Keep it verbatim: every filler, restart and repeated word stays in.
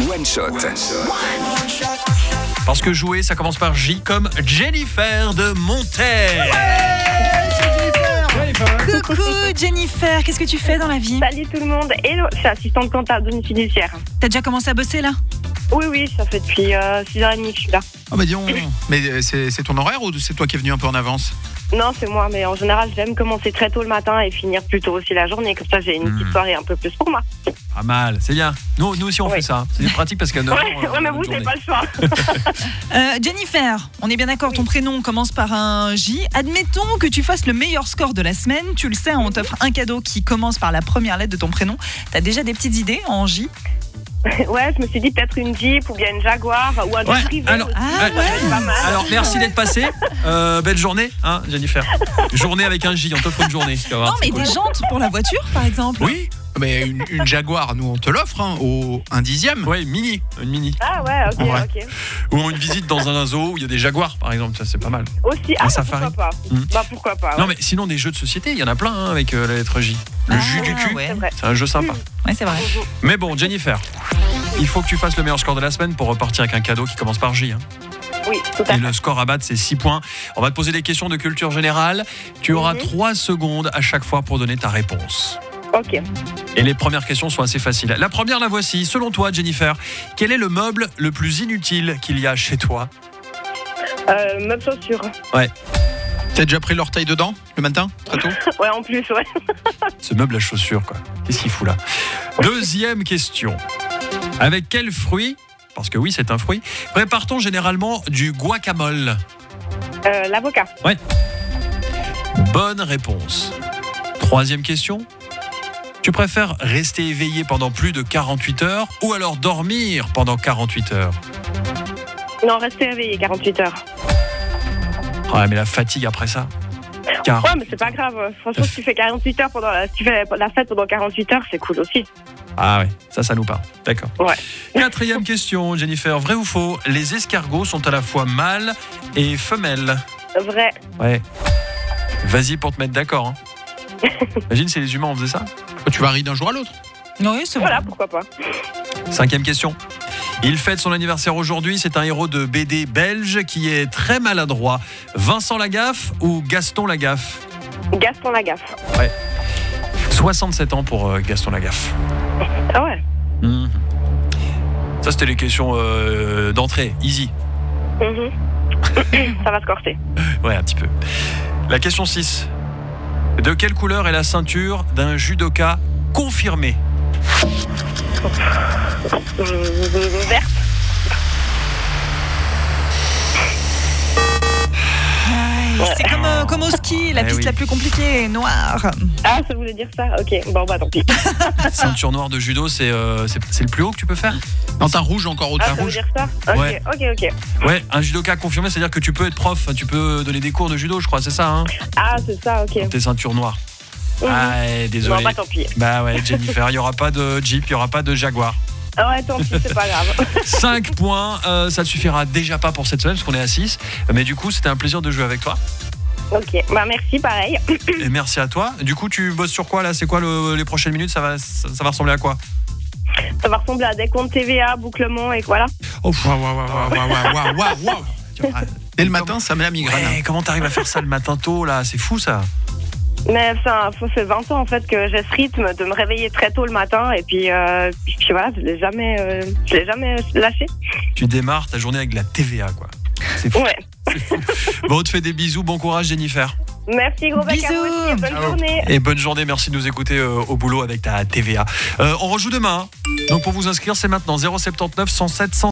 One Shot. Parce que jouer, ça commence par J comme Jennifer de Monterre. Coucou Jennifer, qu'est-ce que tu fais dans la vie? Salut tout le monde, hello, je suis assistante comptable d'une fiduciaire. T'as déjà commencé à bosser là? Oui, oui, ça fait depuis euh, six heures trente que je suis là. Ah bah dis donc, mais c'est, c'est ton horaire ou c'est toi qui es venu un peu en avance? Non, c'est moi, mais en général, j'aime commencer très tôt le matin et finir plus tôt aussi la journée. Comme ça, j'ai une petite soirée un peu plus pour moi. Pas mal, c'est bien. Nous, nous aussi, on Oui. fait ça. C'est pratique parce qu'à neuf Ouais, heures, ouais, mais euh, vous, journée. c'est pas le choix. Euh, Jennifer, on est bien d'accord, ton prénom commence par un J. Admettons que tu fasses le meilleur score de la semaine. Tu le sais, on t'offre un cadeau qui commence par la première lettre de ton prénom. T'as déjà des petites idées en J? Ouais, je me suis dit peut-être une Jeep ou bien une Jaguar ou un Ouais, Jeep privé. alors, aussi. Ah, ouais. C'est pas mal. Alors, merci d'être passé. Euh, belle journée, hein, Jennifer. Journée avec un J, on t'offre une journée. Tu vas voir, Non, c'est mais cool. des jantes pour la voiture, par exemple. Oui, Mais une, une Jaguar, nous on te l'offre, hein, au un dixième. ouais, mini, une mini. Ah ouais, ok, En vrai. ok. Ou une visite dans un zoo où il y a des jaguars, par exemple, ça c'est pas mal. Aussi, Un ah, safari. pourquoi pas. Mm. Bah pourquoi pas. Ouais. Non, mais sinon, des jeux de société, il y en a plein hein, avec euh, la lettre J. Le Ah, jus du cul, ouais. C'est vrai. c'est un jeu sympa. Ouais, c'est vrai. Mais bon, Jennifer, il faut que tu fasses le meilleur score de la semaine pour repartir avec un cadeau qui commence par J. Hein. Oui, tout à Et fait. le score à battre, c'est six points. On va te poser des questions de culture générale. Tu auras Mhm. trois secondes à chaque fois pour donner ta réponse. Ok. Et les premières questions sont assez faciles. La première, la voici. Selon toi, Jennifer, quel est le meuble le plus inutile qu'il y a chez toi? Euh, même chaussures. T'as déjà pris l'orteil dedans le matin, très tôt? Ouais, en plus, ouais. Ce meuble à chaussures, quoi. Qu'est-ce qu'il fout là? Deuxième question. Avec quel fruit, parce que oui, c'est un fruit, prépare-t-on généralement du guacamole? Euh, L'avocat. Bonne réponse. Troisième question. Tu préfères rester éveillé pendant plus de quarante-huit heures ou alors dormir pendant quarante-huit heures? Non, restez réveillé quarante-huit heures. Ouais, mais la fatigue après ça. Ouais, mais c'est pas grave. Franchement, si tu fais quarante-huit heures pendant la, si tu fais la fête pendant quarante-huit heures, c'est cool aussi. Ah ouais, ça, ça nous parle. D'accord. Ouais. Quatrième question, Jennifer. Vrai ou faux? Les escargots sont à la fois mâles et femelles. Vrai. Ouais. Vas-y pour te mettre d'accord. Hein. Imagine si les humains on faisait ça. Tu varies d'un jour à l'autre. Oui, c'est vrai. Voilà, pourquoi pas. Cinquième question. Il fête son anniversaire aujourd'hui. C'est un héros de B D belge qui est très maladroit. Vincent Lagaffe ou Gaston Lagaffe? Gaston Lagaffe. soixante-sept ans pour euh, Gaston Lagaffe. Ah ouais. Mhm. Ça, c'était les questions euh, d'entrée. Easy. Mhm. Ça va se corser. Ouais, un petit peu. La question six. De quelle couleur est la ceinture d'un judoka confirmé? Euh, Vert. Ouais, c'est comme, euh, comme au ski, la Eh piste oui. la plus compliquée, noire. Ah, ça voulait dire ça. Ok, bon bah tant pis. Ceinture noire de judo, c'est euh, c'est c'est le plus haut que tu peux faire? Non, t'as rouge encore Ah, au-dessus. ça veut rouge. dire ça. Ok, Ouais. ok, ok. Ouais, un judoka confirmé, c'est-à-dire que tu peux être prof, tu peux donner des cours de judo, je crois, c'est ça, hein? Ah, c'est ça, ok. Quand t'es ceinture noire. Mhm. Ah, Bon, désolé. bah tant pis. Bah ouais, Jennifer, il n'y aura pas de Jeep, il n'y aura pas de Jaguar. Ah ouais, tant pis, c'est pas grave. cinq points, euh, ça ne suffira déjà pas pour cette semaine, parce qu'on est à six. Mais du coup, c'était un plaisir de jouer avec toi. Ok, bah merci, pareil. Et merci à toi. Du coup, tu bosses sur quoi là? C'est quoi le- les prochaines minutes? Ça va, ça, ça va ressembler à quoi? Ça va ressembler à des comptes T V A, bouclement et voilà. Oh, Waouh, waouh, waouh, waouh, waouh, waouh, waouh. Dès le matin, ça met la migraine. Ouais, comment t'arrives à faire ça le matin tôt là? C'est fou ça. Mais ça, ça fait vingt ans en fait que j'ai ce rythme de me réveiller très tôt le matin et puis, euh, puis, puis voilà, je l'ai jamais, euh, je l'ai jamais lâché. Tu démarres ta journée avec de la T V A quoi. C'est fou. Ouais. Bon, on te fait des bisous, bon courage Jennifer. Merci gros bec à vous aussi et bonne Ciao. journée. Et bonne journée, merci de nous écouter euh, au boulot avec ta T V A. Euh, on rejoue demain. hein. Donc pour vous inscrire, c'est maintenant zéro sept neuf cent sept cent